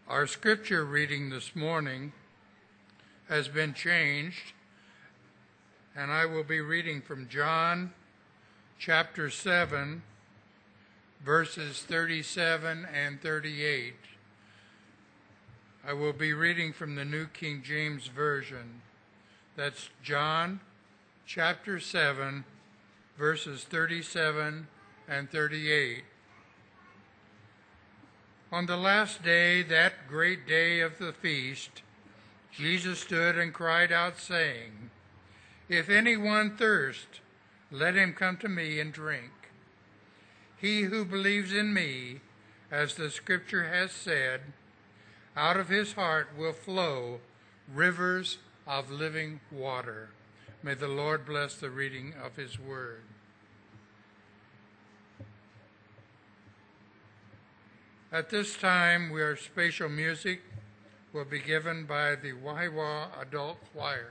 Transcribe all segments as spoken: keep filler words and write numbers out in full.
Our scripture reading this morning has been changed, and I will be reading from John chapter seven, verses thirty-seven and thirty-eight. I will be reading from the New King James Version. That's John chapter seven, verses thirty-seven and thirty-eight. On the last day, that great day of the feast, Jesus stood and cried out, saying, "If anyone thirst, let him come to me and drink. He who believes in me, as the scripture has said, out of his heart will flow rivers of living water." May the Lord bless the reading of his word. At this time, our spatial music will be given by the Wahiawa Adult Choir.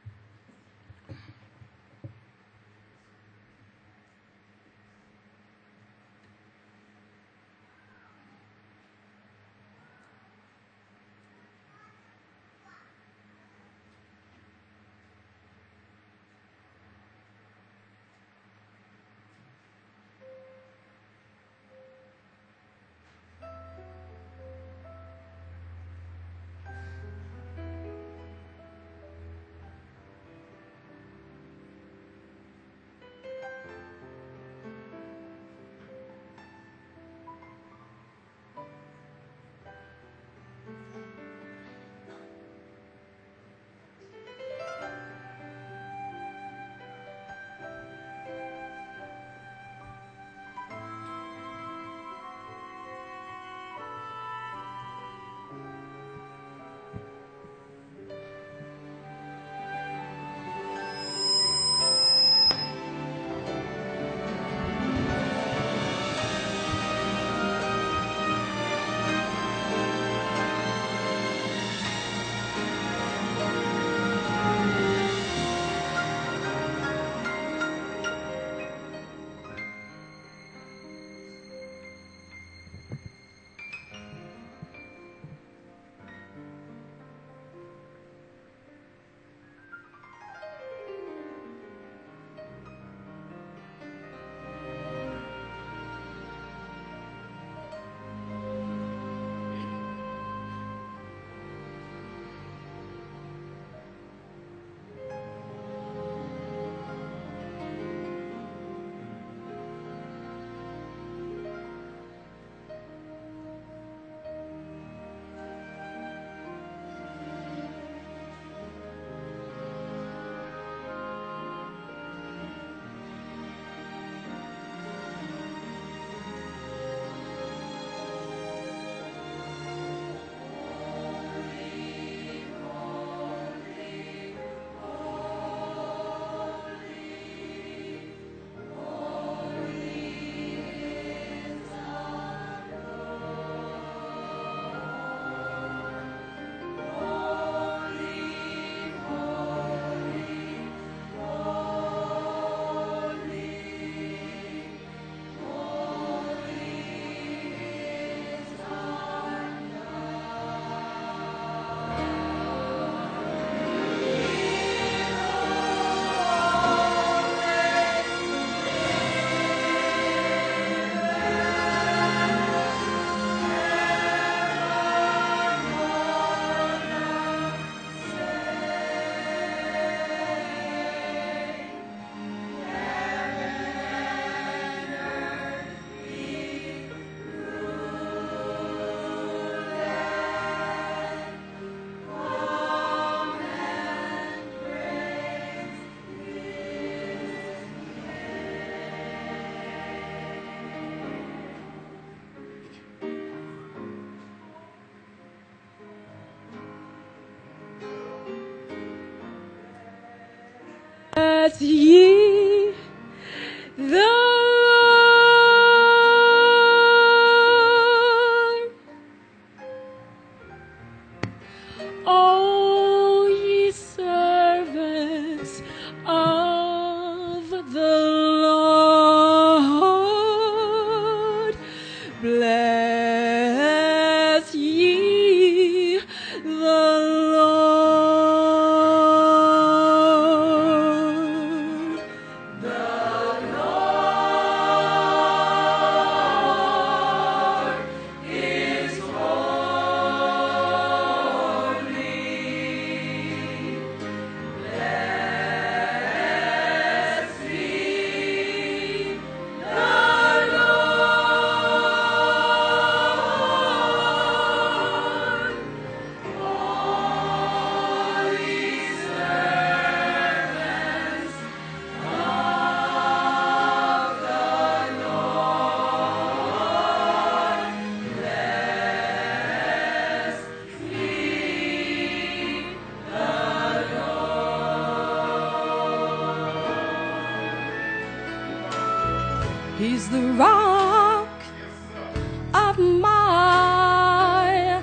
Bless ye the Lord, all ye servants of the Lord. Bless ye He's the rock of my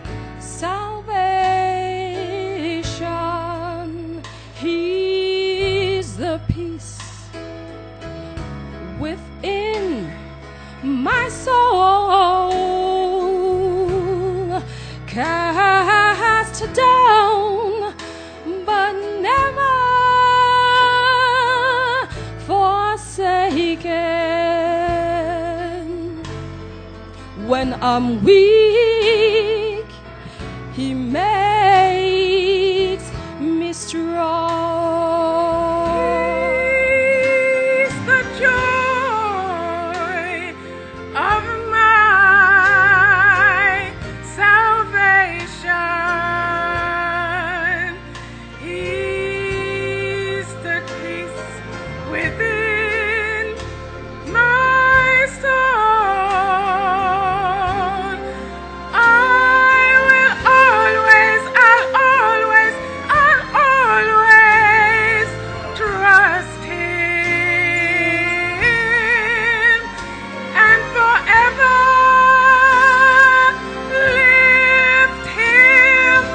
salvation. He's the peace within my soul, cast down but never forsaken. When I'm weak, He makes me strong. He's the joy of my salvation. He's the peace within my soul. I will always, I'll always, I'll always trust Him and forever lift Him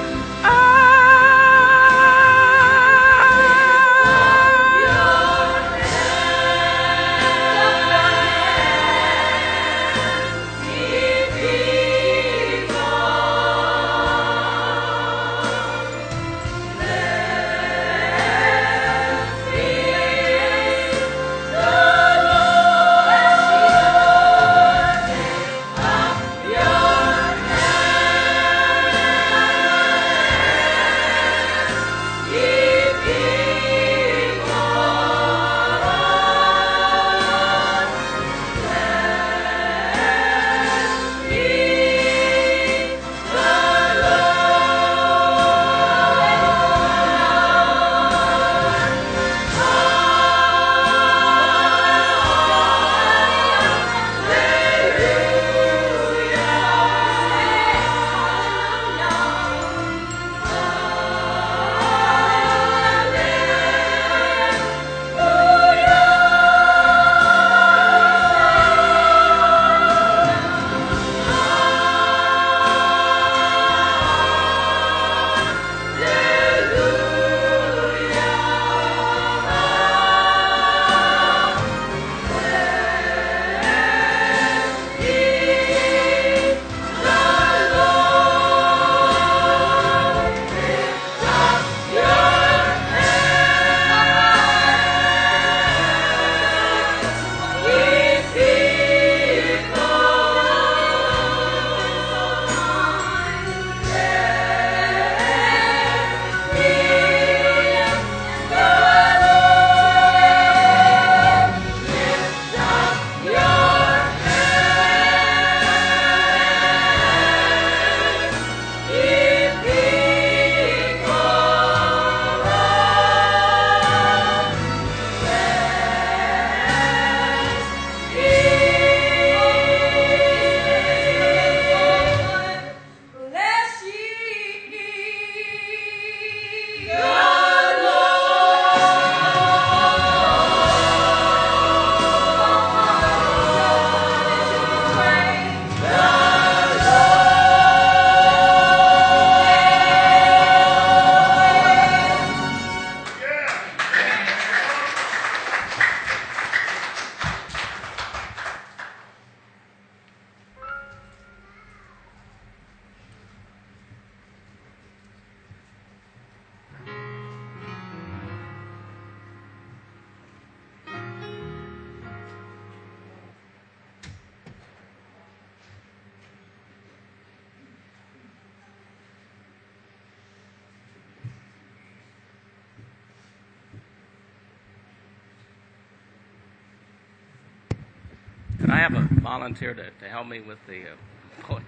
Could I have a volunteer to, to help me with the uh, podium?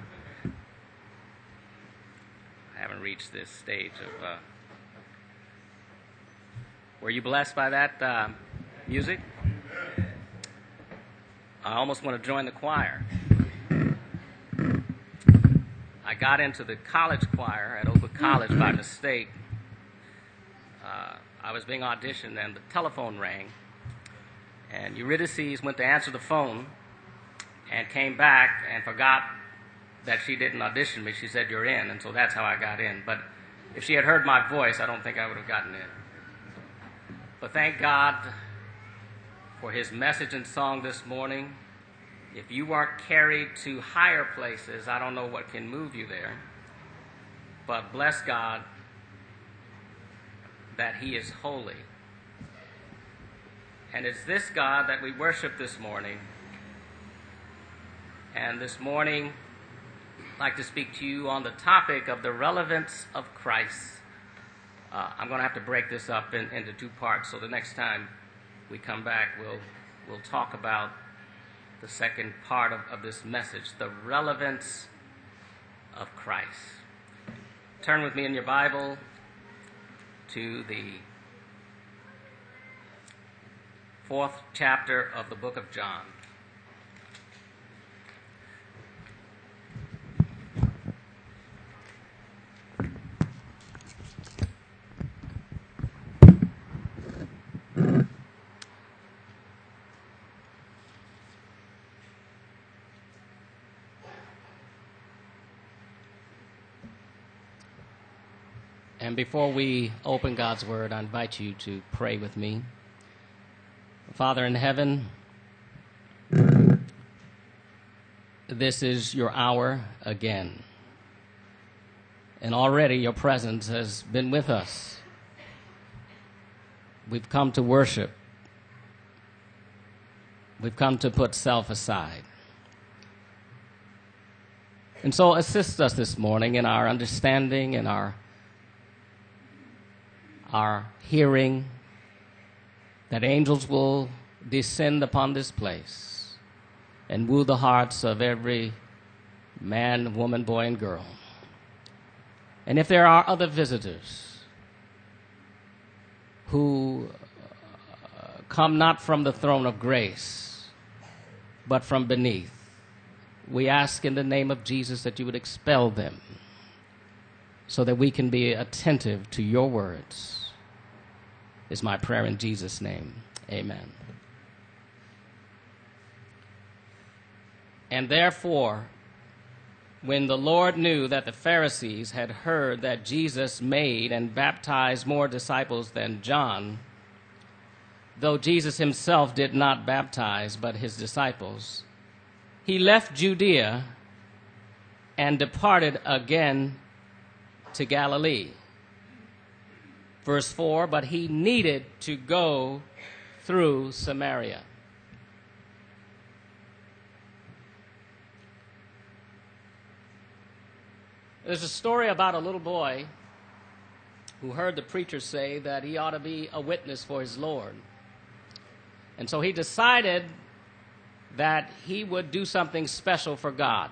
I haven't reached this stage of... Uh, were you blessed by that uh, music? I almost want to join the choir. I got into the college choir at Oakwood College by mistake. Uh, I was being auditioned and the telephone rang. And Eurydice went to answer the phone and came back and forgot that she didn't audition me. She said, "You're in," and so that's how I got in. But if she had heard my voice, I don't think I would have gotten in. But thank God for his message and song this morning. If you weren't carried to higher places, I don't know what can move you there. But bless God that he is holy. And it's this God that we worship this morning. And this morning, I'd like to speak to you on the topic of the relevance of Christ. Uh, I'm going to have to break this up in, into two parts, so the next time we come back, we'll, we'll talk about the second part of, of this message, the relevance of Christ. Turn with me in your Bible to the fourth chapter of the book of John. And before we open God's Word, I invite you to pray with me. Father in heaven, this is your hour again. And already your presence has been with us. We've come to worship. We've come to put self aside. And so assist us this morning in our understanding and our our hearing, that angels will descend upon this place and woo the hearts of every man, woman, boy, and girl. And if there are other visitors who uh, come not from the throne of grace, but from beneath, we ask in the name of Jesus that you would expel them so that we can be attentive to your words. Is my prayer in Jesus' name. Amen. And therefore, when the Lord knew that the Pharisees had heard that Jesus made and baptized more disciples than John, though Jesus himself did not baptize but his disciples, he left Judea and departed again to Galilee. Verse four, but he needed to go through Samaria. There's a story about a little boy who heard the preacher say that he ought to be a witness for his Lord. And so he decided that he would do something special for God.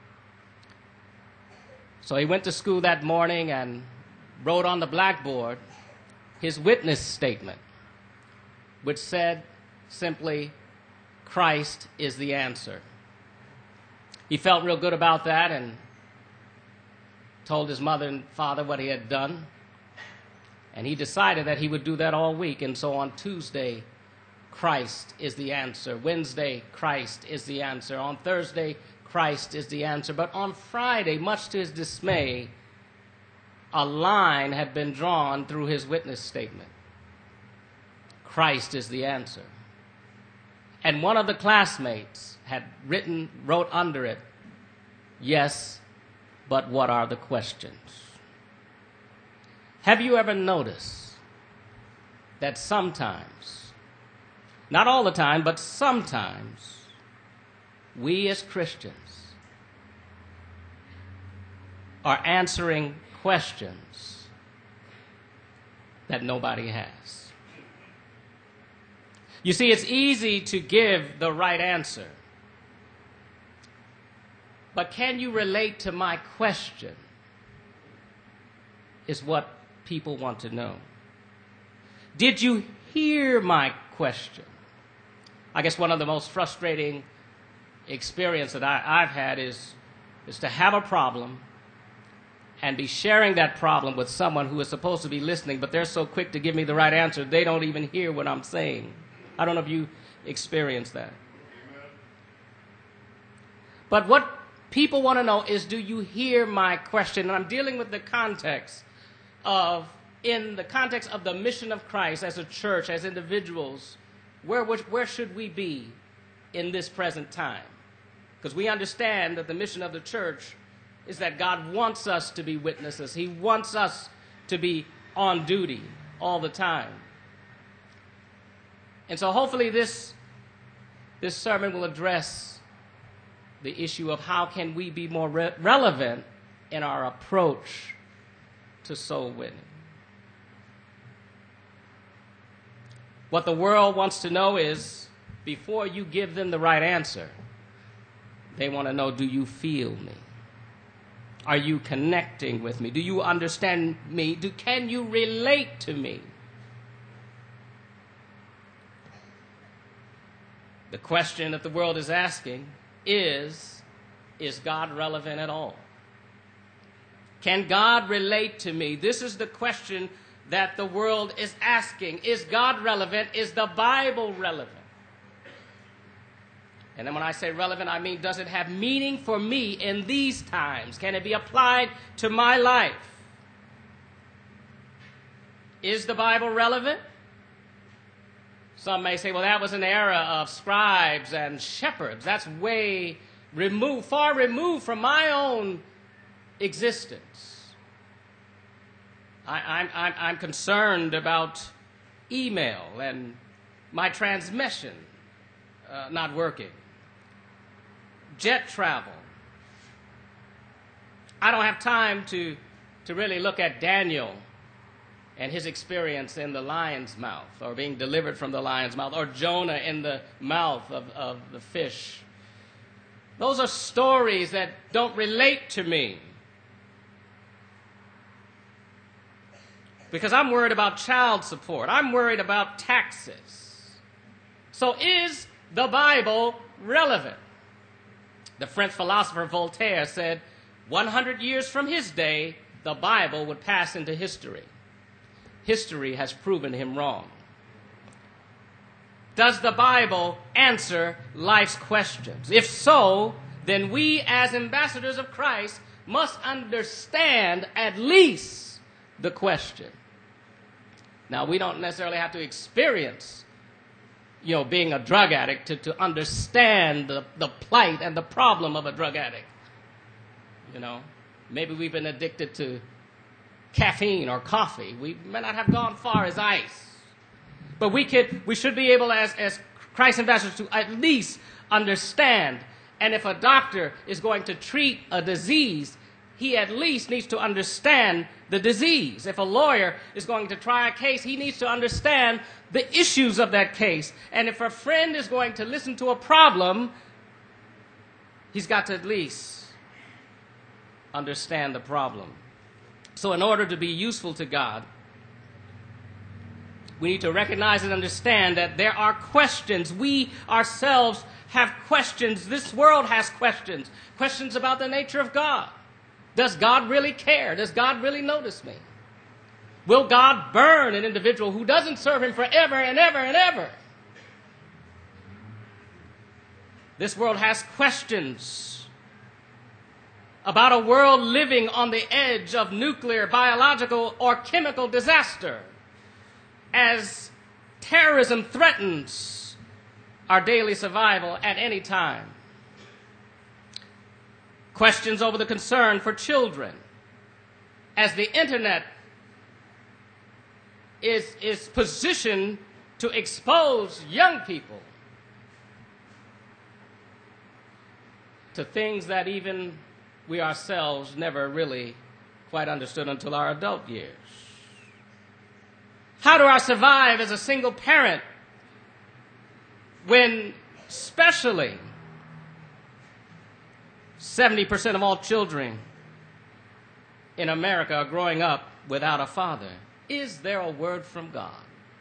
So he went to school that morning and wrote on the blackboard his witness statement, which said simply, Christ is the answer. He felt real good about that and told his mother and father what he had done. And he decided that he would do that all week. And so on Tuesday, Christ is the answer. Wednesday, Christ is the answer. On Thursday, Christ is the answer. But on Friday, much to his dismay, a line had been drawn through his witness statement. Christ is the answer. And one of the classmates had written, wrote under it, yes, but what are the questions? Have you ever noticed that sometimes, not all the time, but sometimes, we as Christians are answering questions that nobody has? You see, it's easy to give the right answer. But can you relate to my question? Is what people want to know. Did you hear my question? I guess one of the most frustrating experiences that I, I've had is, is to have a problem and be sharing that problem with someone who is supposed to be listening, but they're so quick to give me the right answer, they don't even hear what I'm saying. I don't know if you experienced that. But what people want to know is, do you hear my question? And I'm dealing with the context of, in the context of the mission of Christ as a church, as individuals, where, where should we be in this present time? Because we understand that the mission of the church is that God wants us to be witnesses. He wants us to be on duty all the time. And so hopefully this, this sermon will address the issue of how can we be more re- relevant in our approach to soul winning. What the world wants to know is, before you give them the right answer, they want to know, do you feel me? Are you connecting with me? Do you understand me? Do, can you relate to me? The question that the world is asking is, is God relevant at all? Can God relate to me? This is the question that the world is asking. Is God relevant? Is the Bible relevant? And then when I say relevant, I mean, does it have meaning for me in these times? Can it be applied to my life? Is the Bible relevant? Some may say, well, that was an era of scribes and shepherds. That's way removed, far removed from my own existence. I, I'm, I'm, I'm concerned about email and my transmission uh, not working. Jet travel. I don't have time to, to really look at Daniel and his experience in the lion's mouth, or being delivered from the lion's mouth, or Jonah in the mouth of, of the fish. Those are stories that don't relate to me. Because I'm worried about child support. I'm worried about taxes. So is the Bible relevant? The French philosopher Voltaire said, one hundred years from his day, the Bible would pass into history. History has proven him wrong. Does the Bible answer life's questions? If so, then we as ambassadors of Christ must understand at least the question. Now, we don't necessarily have to experience, you know, being a drug addict to, to understand the, the plight and the problem of a drug addict. You know, maybe we've been addicted to caffeine or coffee. We may not have gone far as ice. But we could, we should be able, as, as Christ ambassadors, to at least understand. And if a doctor is going to treat a disease, he at least needs to understand the disease. If a lawyer is going to try a case, he needs to understand the issues of that case. And if a friend is going to listen to a problem, he's got to at least understand the problem. So in order to be useful to God, we need to recognize and understand that there are questions. We ourselves have questions. This world has questions. Questions about the nature of God. Does God really care? Does God really notice me? Will God burn an individual who doesn't serve him forever and ever and ever? This world has questions about a world living on the edge of nuclear, biological, or chemical disaster as terrorism threatens our daily survival at any time. Questions over the concern for children as the internet is, is positioned to expose young people to things that even we ourselves never really quite understood until our adult years. How do I survive as a single parent when, especially, seventy percent of all children in America are growing up without a father? Is there a word from God?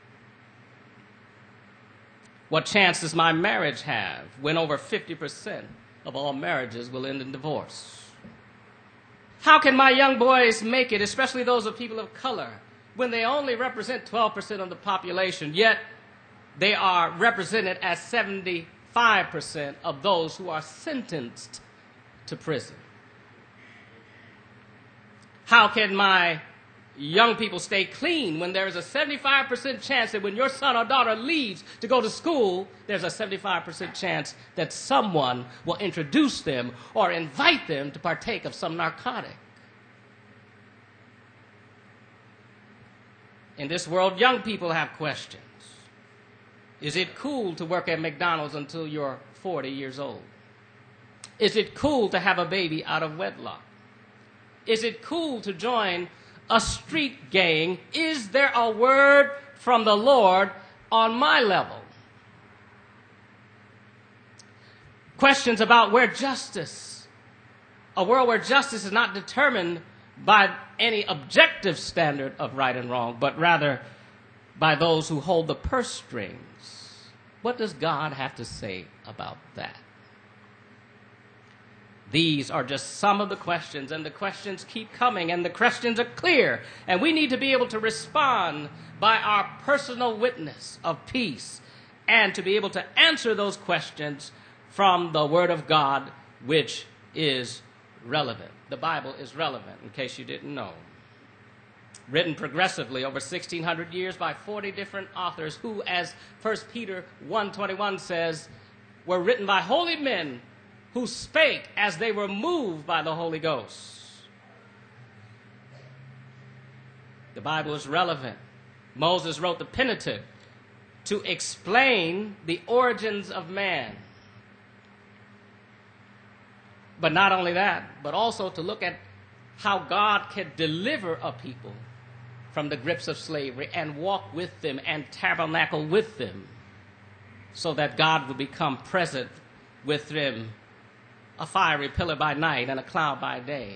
What chance does my marriage have when over fifty percent of all marriages will end in divorce? How can my young boys make it, especially those of people of color, when they only represent twelve percent of the population, yet they are represented as seventy-five percent of those who are sentenced to prison. How can my young people stay clean when there is a seventy-five percent chance that when your son or daughter leaves to go to school, there's a seventy-five percent chance that someone will introduce them or invite them to partake of some narcotic? In this world, young people have questions. Is it cool to work at McDonald's until you're forty years old? Is it cool to have a baby out of wedlock? Is it cool to join a street gang? Is there a word from the Lord on my level? Questions about where justice, a world where justice is not determined by any objective standard of right and wrong, but rather by those who hold the purse strings. What does God have to say about that? These are just some of the questions, and the questions keep coming, and the questions are clear, and we need to be able to respond by our personal witness of peace and to be able to answer those questions from the Word of God, which is relevant. The Bible is relevant, in case you didn't know. Written progressively over sixteen hundred years by forty different authors who, as First Peter one twenty-one says, were written by holy men who spake as they were moved by the Holy Ghost. The Bible is relevant. Moses wrote the Pentateuch to explain the origins of man. But not only that, but also to look at how God can deliver a people from the grips of slavery and walk with them and tabernacle with them so that God will become present with them, a fiery pillar by night and a cloud by day.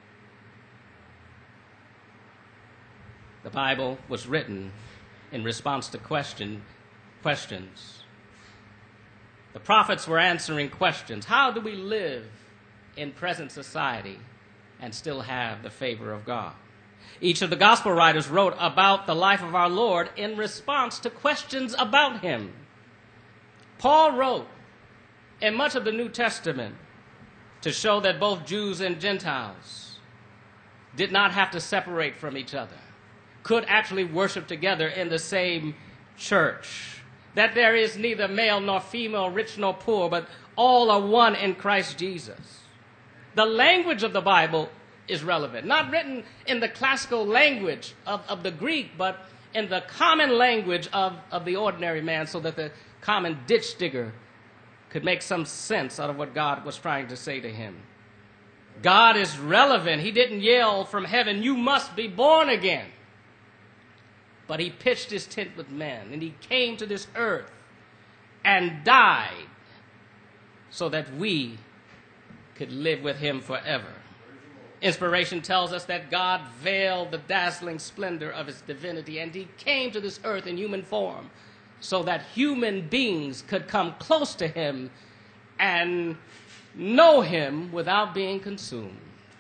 The Bible was written in response to question, questions. The prophets were answering questions. How do we live in present society and still have the favor of God? Each of the gospel writers wrote about the life of our Lord in response to questions about him. Paul wrote in much of the New Testament to show that both Jews and Gentiles did not have to separate from each other, could actually worship together in the same church, that there is neither male nor female, rich nor poor, but all are one in Christ Jesus. The language of the Bible is relevant, not written in the classical language of, of the Greek, but in the common language of, of the ordinary man, so that the common ditch digger could make some sense out of what God was trying to say to him. God is relevant. He didn't yell from heaven, "You must be born again." But he pitched his tent with men, and he came to this earth and died so that we could live with him forever. Inspiration tells us that God veiled the dazzling splendor of his divinity, and he came to this earth in human form so that human beings could come close to him and know him without being consumed.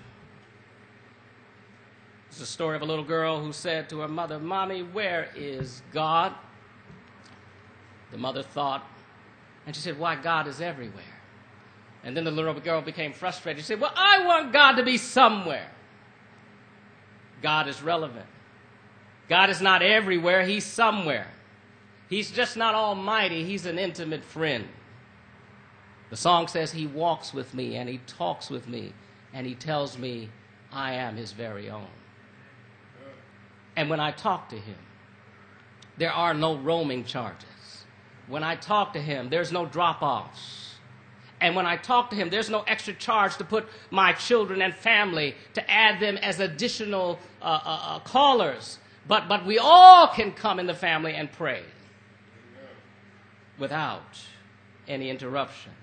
It's the story of a little girl who said to her mother, "Mommy, where is God?" The mother thought, and she said, "Why, God is everywhere." And then the little girl became frustrated. She said, "Well, I want God to be somewhere." God is relevant. God is not everywhere. He's somewhere. He's just not almighty. He's an intimate friend. The song says he walks with me and he talks with me and he tells me I am his very own. And when I talk to him, there are no roaming charges. When I talk to him, there's no drop-offs. And when I talk to him, there's no extra charge to put my children and family, to add them as additional uh, uh, uh, callers. But, but we all can come in the family and pray without any interruption.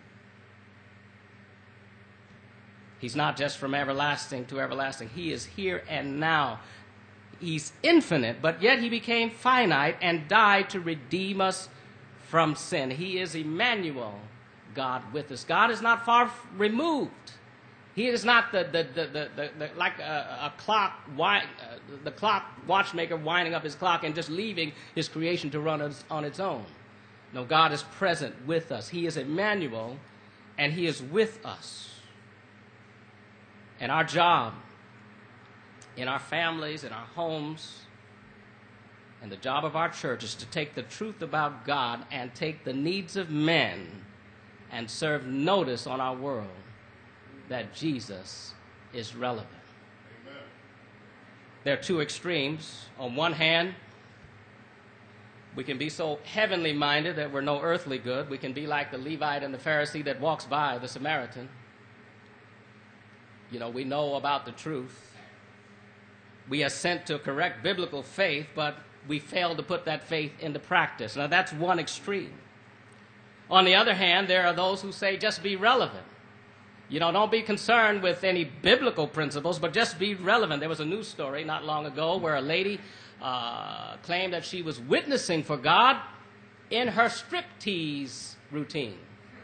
He's not just from everlasting to everlasting. He is here and now. He's infinite, but yet he became finite and died to redeem us from sin. He is Emmanuel, God with us. God is not far removed. He is not the, the, the, the, the, the like a, a clock, wi- uh, the clock watchmaker winding up his clock and just leaving his creation to run on its own. No, God is present with us. He is Emmanuel, and he is with us. And our job in our families, in our homes, and the job of our church is to take the truth about God and take the needs of men and serve notice on our world that Jesus is relevant. Amen. There are two extremes. On one hand, we can be so heavenly minded that we're no earthly good. We can be like the Levite and the Pharisee that walks by the Samaritan. You know, we know about the truth. We assent to correct biblical faith, but we fail to put that faith into practice. Now, that's one extreme. On the other hand, there are those who say just be relevant. You know, don't be concerned with any biblical principles, but just be relevant. There was a news story not long ago where a lady uh, claimed that she was witnessing for God in her striptease routine.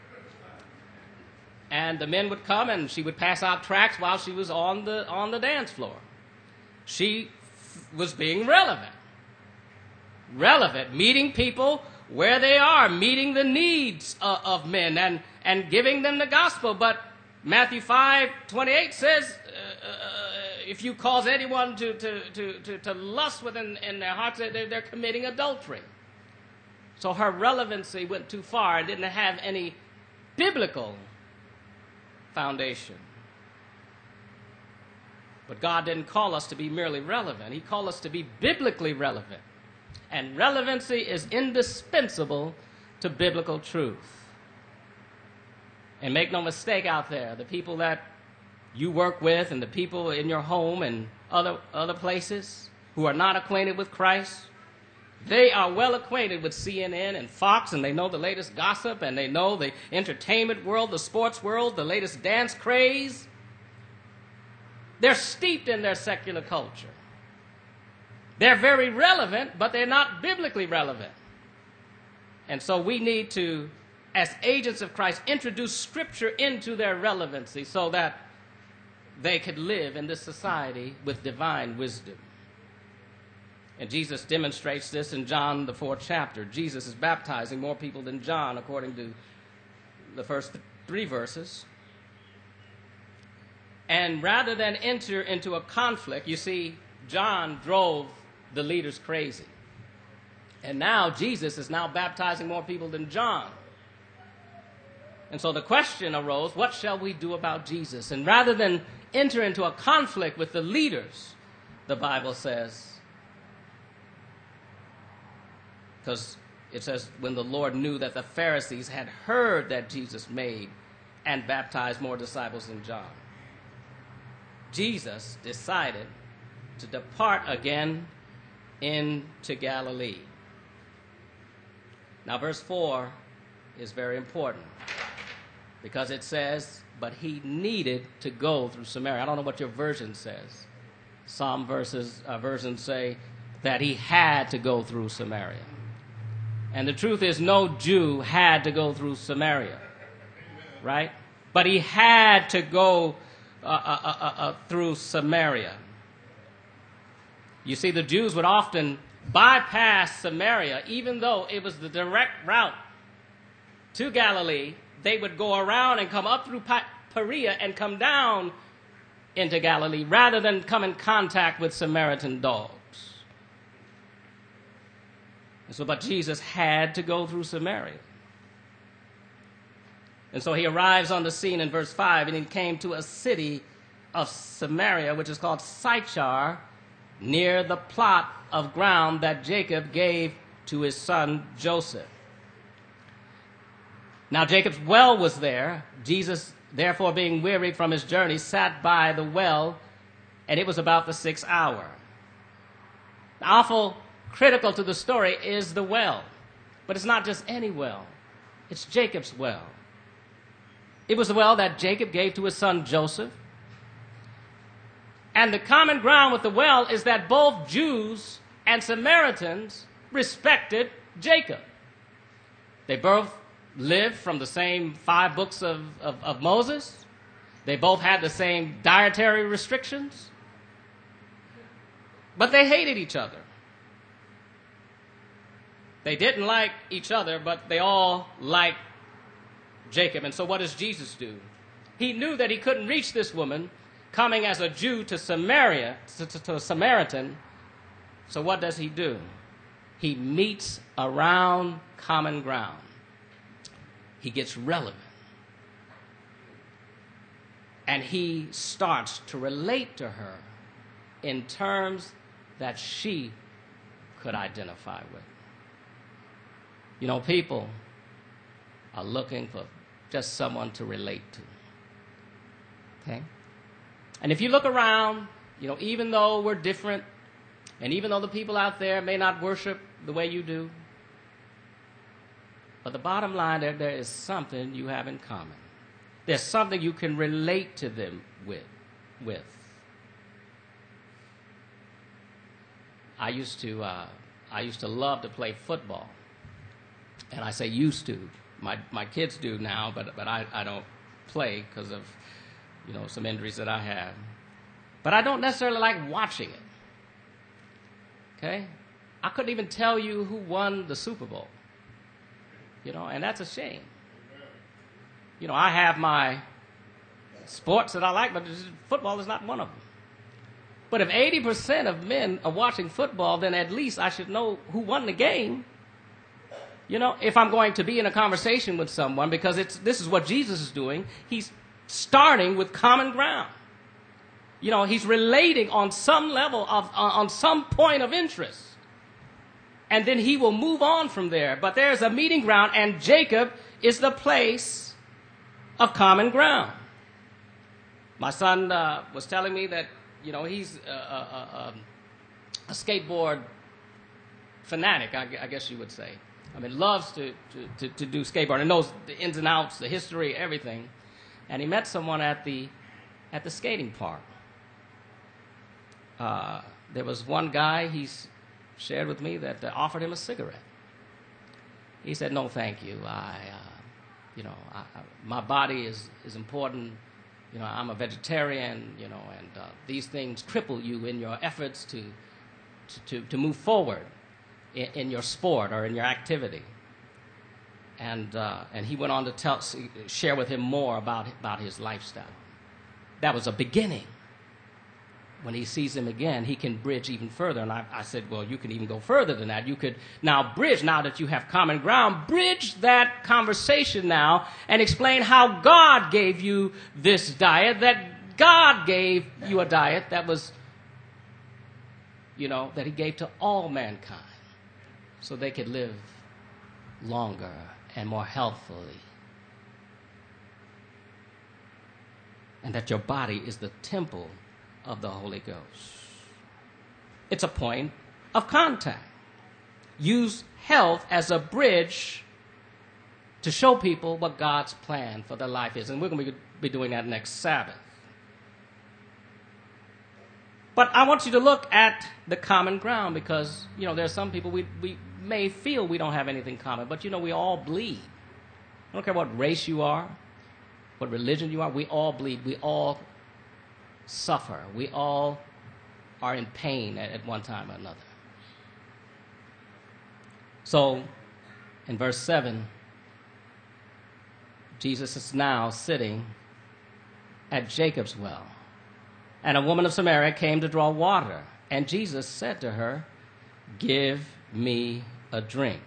And the men would come and she would pass out tracts while she was on the, on the dance floor. She f- was being relevant. Relevant, meeting people where they are, meeting the needs uh, of men and, and giving them the gospel. But Matthew five twenty-eight says, uh, uh, if you cause anyone to, to, to, to, to lust within in their hearts, they're, they're committing adultery. So her relevancy went too far and didn't have any biblical foundation. But God didn't call us to be merely relevant. He called us to be biblically relevant. And relevancy is indispensable to biblical truth. And make no mistake out there, the people that you work with and the people in your home and other, other places who are not acquainted with Christ, they are well acquainted with C N N and Fox, and they know the latest gossip, and they know the entertainment world, the sports world, the latest dance craze. They're steeped in their secular culture. They're very relevant, but they're not biblically relevant. And so we need to, as agents of Christ, introduce Scripture into their relevancy so that they could live in this society with divine wisdom. And Jesus demonstrates this in John, the fourth chapter. Jesus is baptizing more people than John, according to the first three verses. And rather than enter into a conflict, you see, John drove the leaders crazy. And now Jesus is now baptizing more people than John. And so the question arose, what shall we do about Jesus? And rather than enter into a conflict with the leaders, the Bible says, because it says, when the Lord knew that the Pharisees had heard that Jesus made and baptized more disciples than John, Jesus decided to depart again into Galilee. Now, verse four is very important because it says, but he needed to go through Samaria. I don't know what your version says. Some verses, uh, versions say that he had to go through Samaria. And the truth is, no Jew had to go through Samaria, right? But he had to go uh, uh, uh, uh, through Samaria. You see, the Jews would often bypass Samaria, even though it was the direct route to Galilee. They would go around and come up through Perea and come down into Galilee rather than come in contact with Samaritan dogs. And so, but Jesus had to go through Samaria. And so he arrives on the scene in verse five, and he came to a city of Samaria, which is called Sychar, near the plot of ground that Jacob gave to his son Joseph. Now Jacob's well was there. Jesus, therefore, being wearied from his journey, sat by the well, and it was about the sixth hour. Awful critical to the story is the well. But it's not just any well. It's Jacob's well. It was the well that Jacob gave to his son Joseph. And the common ground with the well is that both Jews and Samaritans respected Jacob. They both lived from the same five books of, of, of Moses. They both had the same dietary restrictions. But they hated each other. They didn't like each other, but they all liked Jacob. And so what does Jesus do? He knew that he couldn't reach this woman coming as a Jew to Samaria, to, to, to a Samaritan. So what does he do? He meets around common ground. He gets relevant. And he starts to relate to her in terms that she could identify with. You know, people are looking for just someone to relate to. Okay? And if you look around, you know, even though we're different, and even though the people out there may not worship the way you do, but the bottom line, there, there is something you have in common. There's something you can relate to them with. with. I used to, uh, I used to love to play football. And I say used to. My my kids do now, but but I, I don't play because of, you know, some injuries that I have. But I don't necessarily like watching it. Okay? I couldn't even tell you who won the Super Bowl. You know, and that's a shame. You know, I have my sports that I like, but football is not one of them. But if eighty percent of men are watching football, then at least I should know who won the game. You know, if I'm going to be in a conversation with someone, because it's this is what Jesus is doing, he's starting with common ground. You know, he's relating on some level of, uh, on some point of interest. And then he will move on from there. But there's a meeting ground, and Jacob is the place of common ground. My son uh, was telling me that, you know, he's a, a, a, a skateboard fanatic, I, I guess you would say. I mean, loves to, to, to, to do skateboarding and knows the ins and outs, the history, everything. And he met someone at the at the skating park. Uh, there was one guy he's shared with me that uh, offered him a cigarette. He said, "No, thank you. I, uh, you know, I, I, my body is is important. You know, I'm a vegetarian. You know, and uh, these things cripple you in your efforts to to to, to move forward in, in your sport or in your activity." And uh, and he went on to tell, share with him more about about his lifestyle. That was a beginning. When he sees him again, he can bridge even further. And I, I said, well, you can even go further than that. You could now bridge, now that you have common ground, bridge that conversation now and explain how God gave you this diet, that God gave you a diet that was, you know, that he gave to all mankind so they could live longer and more healthfully. And that your body is the temple of the Holy Ghost. It's a point of contact. Use health as a bridge to show people what God's plan for their life is. And we're going to be doing that next Sabbath. But I want you to look at the common ground because, you know, there are some people we, we may feel we don't have anything common, but, you know, we all bleed. I don't care what race you are, what religion you are, we all bleed. We all suffer. We all are in pain at, at one time or another. So, in verse seven, Jesus is now sitting at Jacob's well. And a woman of Samaria came to draw water. And Jesus said to her, "Give me a drink."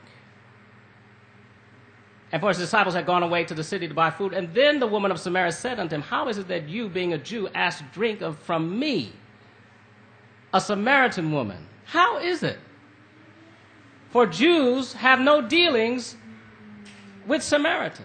And for his disciples had gone away to the city to buy food. And then the woman of Samaria said unto him, "How is it that you, being a Jew, ask drink of from me, a Samaritan woman? How is it? For Jews have no dealings with Samaritans."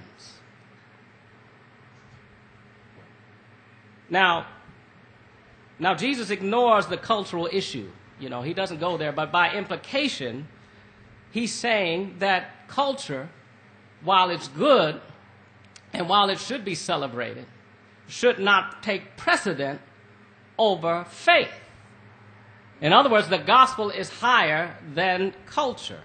Now, now Jesus ignores the cultural issue. You know, he doesn't go there. But by implication, he's saying that culture, while it's good and while it should be celebrated, should not take precedent over faith. In other words, the gospel is higher than culture.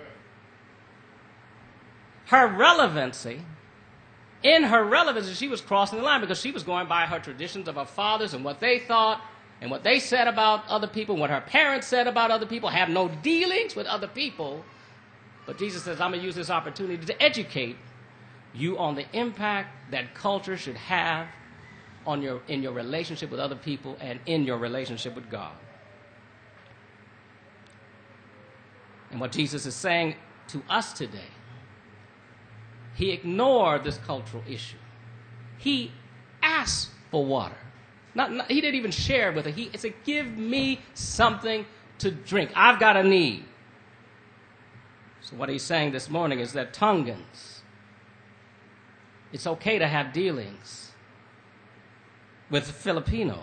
Her relevancy, in her relevancy, she was crossing the line because she was going by her traditions of her fathers and what they thought and what they said about other people, what her parents said about other people, have no dealings with other people. But Jesus says, I'm going to use this opportunity to educate you on the impact that culture should have on your, in your relationship with other people and in your relationship with God. And what Jesus is saying to us today, he ignored this cultural issue. He asked for water. Not, not, he didn't even share with her. He said, give me something to drink. I've got a need. So what he's saying this morning is that Tongans, it's okay to have dealings with Filipinos.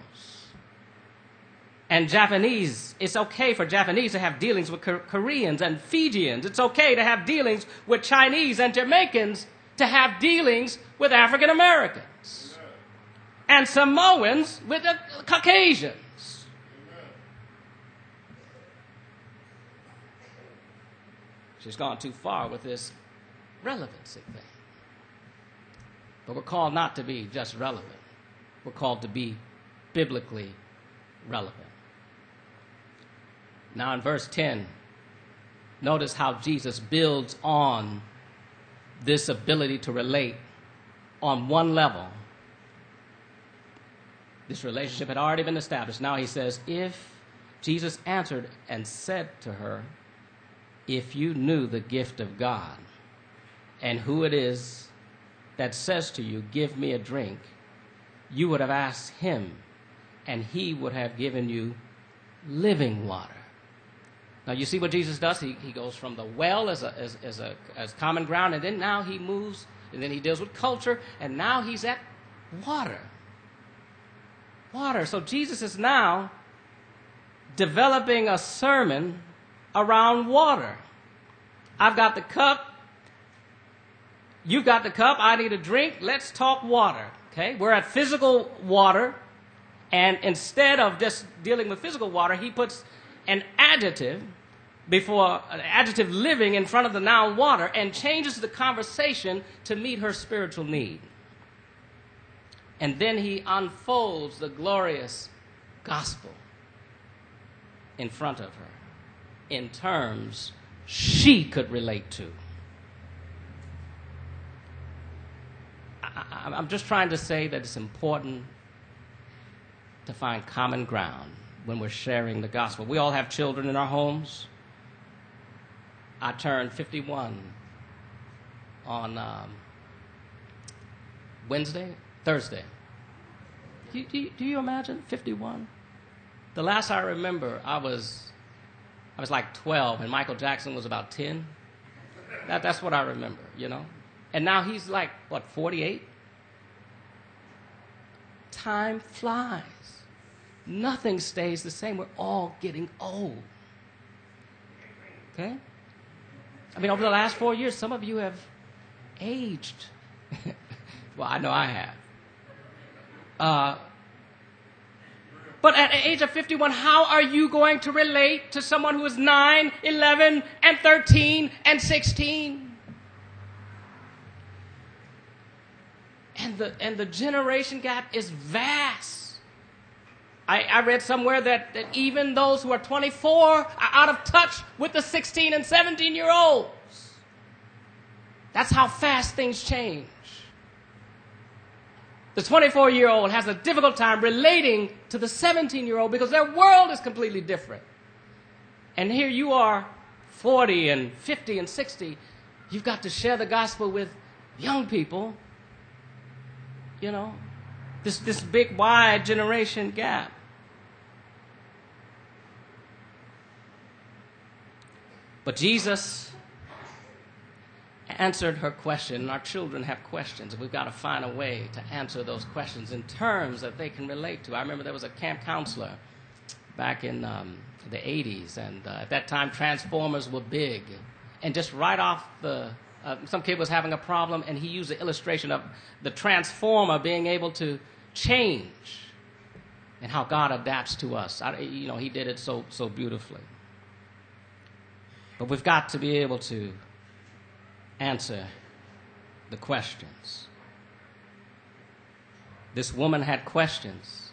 And Japanese, it's okay for Japanese to have dealings with Koreans and Fijians. It's okay to have dealings with Chinese and Jamaicans, to have dealings with African Americans. And Samoans with the Caucasians. She's gone too far with this relevancy thing. But we're called not to be just relevant. We're called to be biblically relevant. Now in verse ten, notice how Jesus builds on this ability to relate on one level. This relationship had already been established. Now he says, if Jesus answered and said to her, if you knew the gift of God and who it is that says to you, give me a drink, you would have asked him and he would have given you living water. Now you see what Jesus does? He, he goes from the well as a, as, as, a, as common ground, and then now he moves, and then he deals with culture, and now he's at water. Water. So Jesus is now developing a sermon around water. I've got the cup. You've got the cup. I need a drink. Let's talk water. Okay? We're at physical water, and instead of just dealing with physical water, he puts an adjective before an adjective living in front of the noun water and changes the conversation to meet her spiritual need. And then he unfolds the glorious gospel in front of her in terms she could relate to. I, I'm just trying to say that it's important to find common ground when we're sharing the gospel. We all have children in our homes. I turned fifty-one on um, Wednesday, Thursday. Do, do, do you imagine fifty-one? The last I remember, I was I was like twelve, and Michael Jackson was about ten. That, that's what I remember, you know. And now he's like, what, forty-eight? Time flies. Nothing stays the same. We're all getting old. Okay? I mean, over the last four years, some of you have aged. Well, I know I have. Uh, but at the age of fifty-one, how are you going to relate to someone who is nine, eleven, and thirteen, and sixteen? And the, and the generation gap is vast. I, I read somewhere that, that even those who are twenty-four are out of touch with the sixteen and seventeen-year-olds. That's how fast things change. The twenty-four-year-old has a difficult time relating to the seventeen-year-old because their world is completely different. And here you are, forty and fifty and sixty. You've got to share the gospel with young people. You know, this, this big, wide generation gap. But Jesus answered her question, and our children have questions, and we've got to find a way to answer those questions in terms that they can relate to. I remember there was a camp counselor back in um, the eighties, and uh, at that time Transformers were big, and just right off the, uh, some kid was having a problem, and he used the illustration of the Transformer being able to change and how God adapts to us. I, you know, he did it so, so beautifully. But we've got to be able to answer the questions. This woman had questions.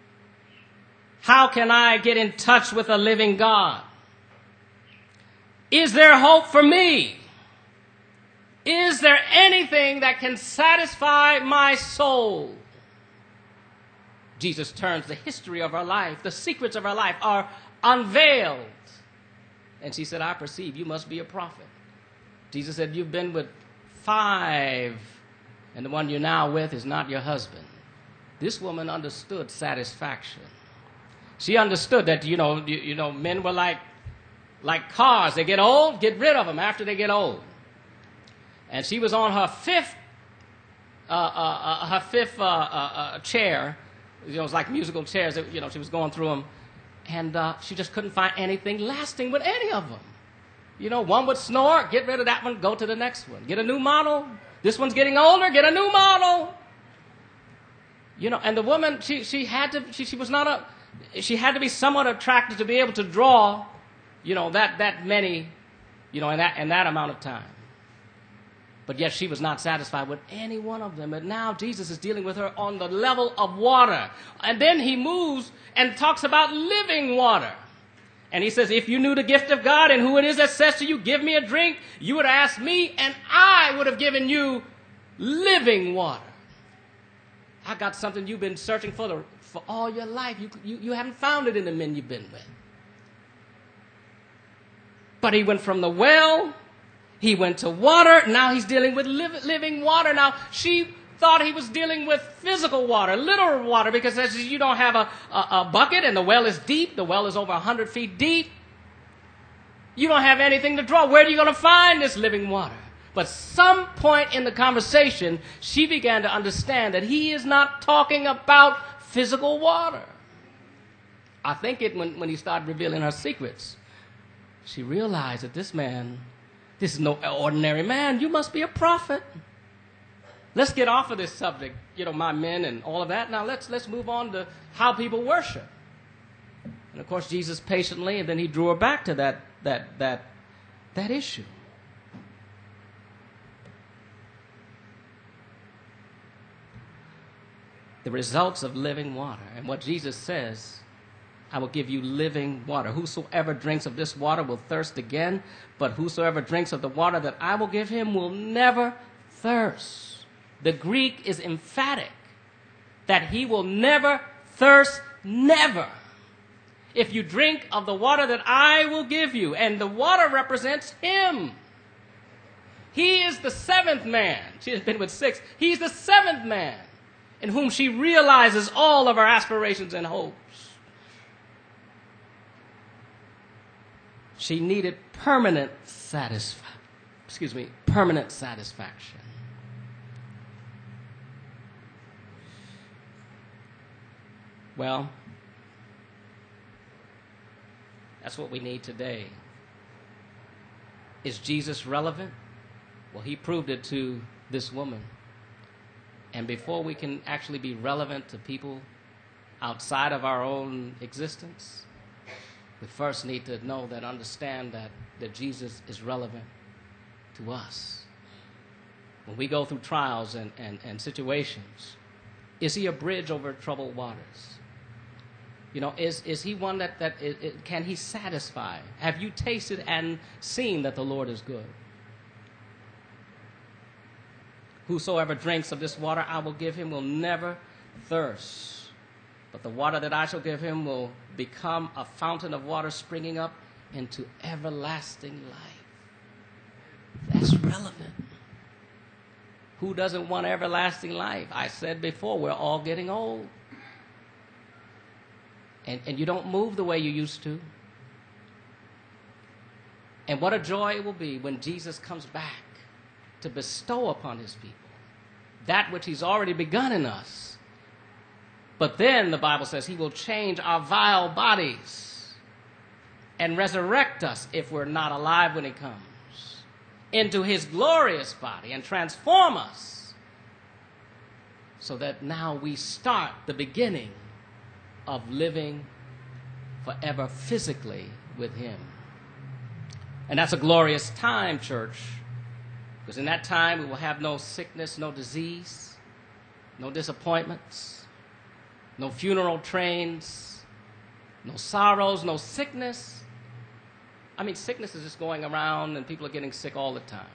How can I get in touch with a living God? Is there hope for me? Is there anything that can satisfy my soul? Jesus turns the history of her life, the secrets of her life are unveiled. And she said, I perceive you must be a prophet. Jesus said, you've been with five, and the one you're now with is not your husband. This woman understood satisfaction. She understood that, you know, you, you know, men were like, like cars. They get old, get rid of them after they get old. And she was on her fifth, uh, uh, uh, her fifth uh, uh, uh, chair. You know, it was like musical chairs. You know, she was going through them. And uh, she just couldn't find anything lasting with any of them. You know, one would snore, get rid of that one, go to the next one. Get a new model. This one's getting older, get a new model. You know, and the woman, she, she had to, she, she was not a, she had to be somewhat attractive to be able to draw, you know, that, that many, you know, in that, in that amount of time. But yet she was not satisfied with any one of them. And now Jesus is dealing with her on the level of water. And then he moves and talks about living water. And he says, if you knew the gift of God and who it is that says to you, give me a drink, you would ask me, and I would have given you living water. I got something you've been searching for the, for all your life. You, you, you haven't found it in the men you've been with. But he went from the well, he went to water, now he's dealing with liv- living water. Now, she thought he was dealing with physical water, literal water, because as you don't have a, a, a bucket and the well is deep, the well is over one hundred feet deep. You don't have anything to draw. Where are you going to find this living water? But some point in the conversation, she began to understand that he is not talking about physical water. I think it when, when he started revealing her secrets, she realized that this man, this is no ordinary man. You must be a prophet. Let's get off of this subject, you know, my men and all of that. Now let's let's move on to how people worship. And of course, Jesus patiently, and then he drew her back to that that that that issue. The results of living water. And what Jesus says, I will give you living water. Whosoever drinks of this water will thirst again, but whosoever drinks of the water that I will give him will never thirst. The Greek is emphatic that he will never thirst, never. If you drink of the water that I will give you, and the water represents him. He is the seventh man. She has been with six. He's the seventh man in whom she realizes all of her aspirations and hopes. She needed permanent satisfaction. Excuse me, permanent satisfaction. Well, that's what we need today. Is Jesus relevant? Well, he proved it to this woman. And before we can actually be relevant to people outside of our own existence, we first need to know that, understand that, that Jesus is relevant to us. When we go through trials and, and, and situations, is he a bridge over troubled waters? You know, is, is he one that, that it, it, can he satisfy? Have you tasted and seen that the Lord is good? Whosoever drinks of this water I will give him will never thirst. But the water that I shall give him will become a fountain of water springing up into everlasting life. That's relevant. Who doesn't want everlasting life? I said before, we're all getting old. And, and you don't move the way you used to. And what a joy it will be when Jesus comes back to bestow upon his people that which he's already begun in us. But then the Bible says he will change our vile bodies and resurrect us if we're not alive when he comes into his glorious body and transform us so that now we start the beginning of living forever physically with him. And that's a glorious time, church, because in that time we will have no sickness, no disease, no disappointments, no funeral trains, no sorrows, no sickness. I mean, sickness is just going around and people are getting sick all the time.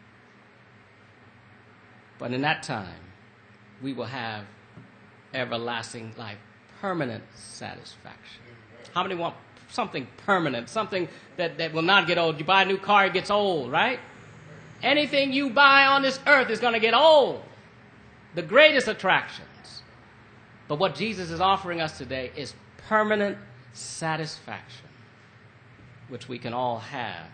But in that time, we will have everlasting life, permanent satisfaction. How many want something permanent, something that, that will not get old? You buy a new car, it gets old, right? Anything you buy on this earth is going to get old. The greatest attractions. But what Jesus is offering us today is permanent satisfaction, which we can all have.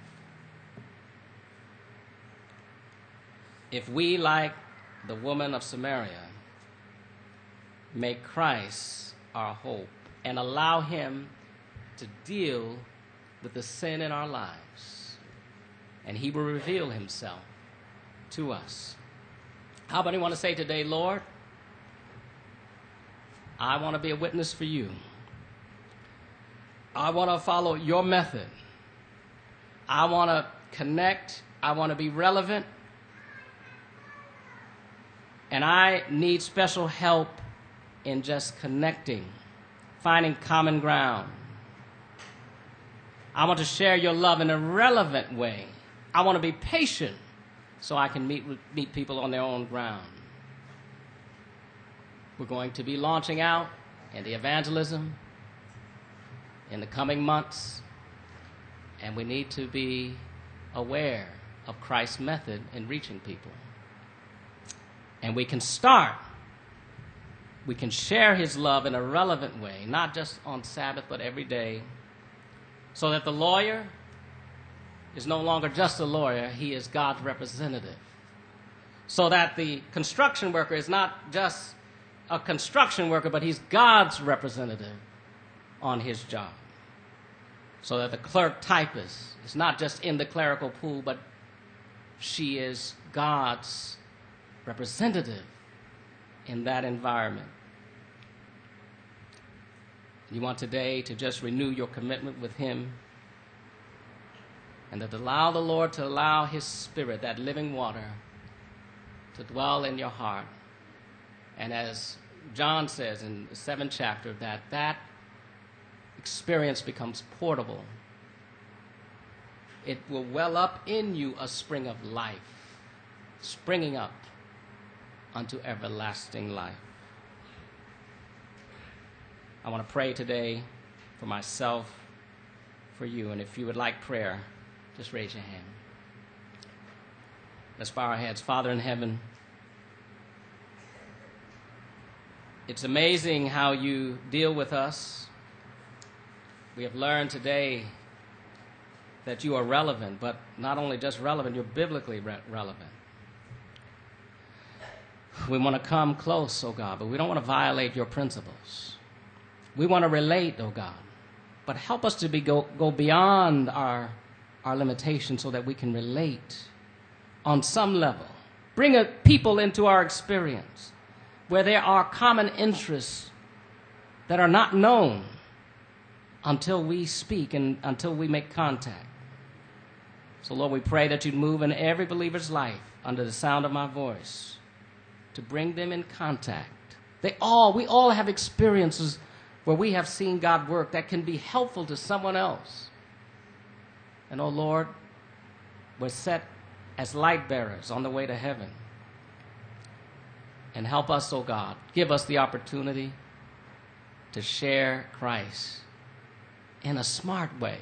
If we, like the woman of Samaria, make Christ our hope and allow him to deal with the sin in our lives, and he will reveal himself to us. How many want to say today, Lord, I want to be a witness for you. I want to follow your method. I want to connect. I want to be relevant. And I need special help in just connecting, finding common ground. I want to share your love in a relevant way. I want to be patient so I can meet, meet people on their own ground. We're going to be launching out in the evangelism in the coming months, and we need to be aware of Christ's method in reaching people. And we can start, we can share his love in a relevant way, not just on Sabbath, but every day, so that the lawyer is no longer just a lawyer, he is God's representative. So that the construction worker is not just a construction worker, but he's God's representative on his job. So that the clerk typist is not just in the clerical pool, but she is God's representative in that environment. You want today to just renew your commitment with him, and to allow the Lord to allow his Spirit, that living water, to dwell in your heart. And as John says in the seventh chapter, that that experience becomes portable. It will well up in you a spring of life, springing up unto everlasting life. I want to pray today for myself, for you, and if you would like prayer, just raise your hand. Let's bow our heads. Father in heaven, it's amazing how you deal with us. We have learned today that you are relevant, but not only just relevant, you're biblically re- relevant. We want to come close, oh God, but we don't want to violate your principles. We want to relate, oh God, but help us to be go, go beyond our, our limitations so that we can relate on some level. Bring a, people into our experience where there are common interests that are not known until we speak and until we make contact. So, Lord, we pray that you'd move in every believer's life under the sound of my voice to bring them in contact. They all, we all have experiences where we have seen God work that can be helpful to someone else. And, oh, Lord, we're set as light bearers on the way to heaven. And help us, oh God, give us the opportunity to share Christ in a smart way.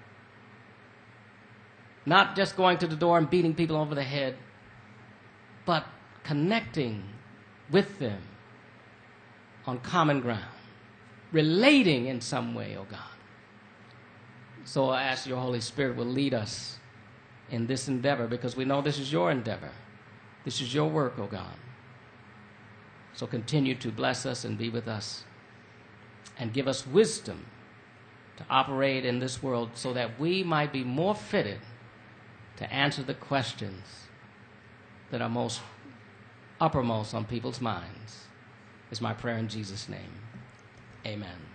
Not just going to the door and beating people over the head, but connecting with them on common ground, relating in some way, oh God. So I ask your Holy Spirit will lead us in this endeavor, because we know this is your endeavor. This is your work, oh God. So continue to bless us and be with us and give us wisdom to operate in this world so that we might be more fitted to answer the questions that are most uppermost on people's minds. Is my prayer in Jesus' name. Amen.